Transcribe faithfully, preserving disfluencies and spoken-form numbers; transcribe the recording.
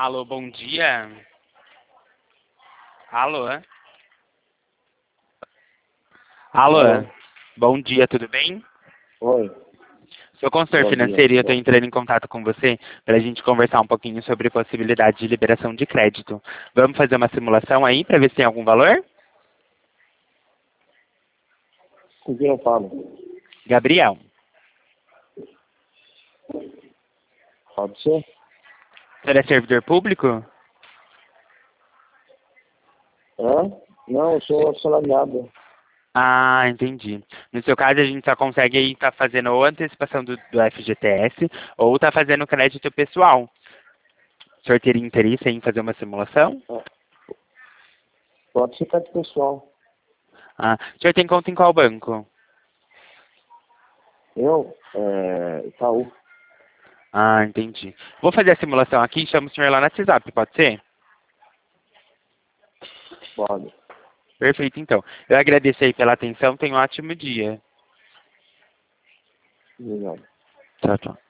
Alô, bom dia. Alô? Alô? Alô? Bom dia, tudo bem? Oi, Sou consultor bom dia, financeiro e eu tudo estou bom? entrando em contato com você para a gente conversar um pouquinho sobre possibilidade de liberação de crédito. Vamos fazer uma simulação aí para ver se tem algum valor? Com quem eu falo? Gabriel, Pode ser? você é servidor público? Hã? Não, eu sou assalariado. Ah, entendi. No seu caso, a gente só consegue aí estar fazendo ou antecipação do, do F G T S ou tá fazendo crédito pessoal. O senhor teria interesse em fazer uma simulação? Ah, pode ser carta pessoal. Ah, o senhor tem conta em qual banco? Eu, é, Itaú, Ah, entendi. Vou fazer a simulação aqui e chamo o senhor lá no WhatsApp, pode ser? pode. Perfeito, então. Eu agradeço aí pela atenção, tenha um ótimo dia. Obrigado. Tchau, tchau.